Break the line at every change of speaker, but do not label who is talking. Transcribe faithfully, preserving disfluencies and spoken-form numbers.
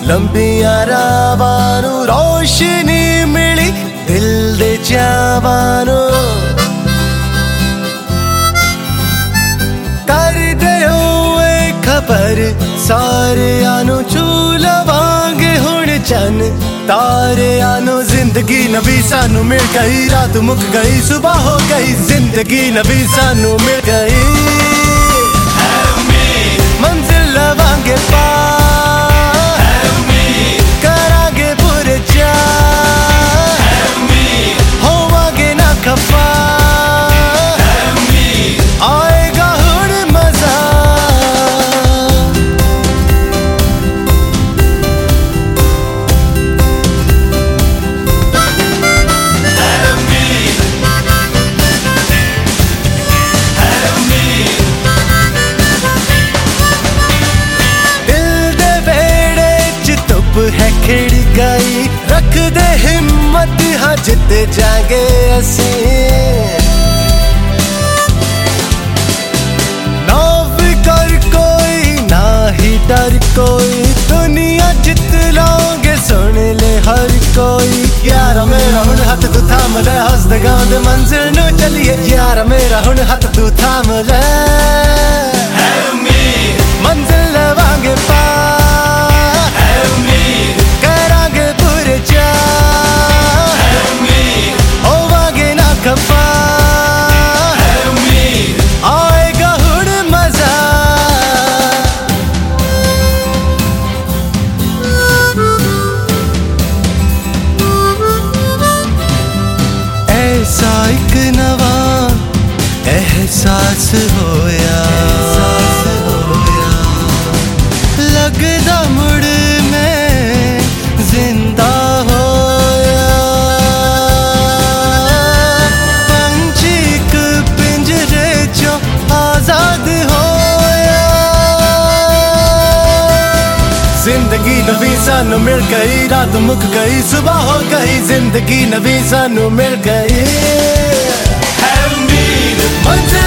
लंबियां रावां नूं रोशनी मिली दिल दे चावां नूं कर दिओ खबर सारियां नूं छू लवांगे हुण चन तारियां नूं। जिंदगी नवी सानू मिल गई, रात मुक गई सुबह हो गई, जिंदगी नवी सानू मिल गई। मंजिल लवांगे पार, करांगे पूरे चार, होवांगे ना खफा, आएगा हुण मजा। है खिड़ गई रख दे हिम्मत, हाँ जिते जाएंगे असी। ना फिकर कोई ना ही डर कोई, दुनिया जित लाओगे सुन ले हर कोई। यार मेरा हुण हथ तू थाम ले, हसदे गांदे मंजिल नू चलिए। यार मेरा हुण हथ तू थाम ले, मंजिल लवांगे पार, आएगा हुण मजा। ऐसा एक नवा एहसास होया, लगदा मुड़ में जिंदा होया। पंछी एक पिंजरे चो आजाद होया। जिंदगी नवी सानू मिल गई, रात मुक गई सुबह हो गई, जिंदगी नवी सानू मिल गई। मंजिल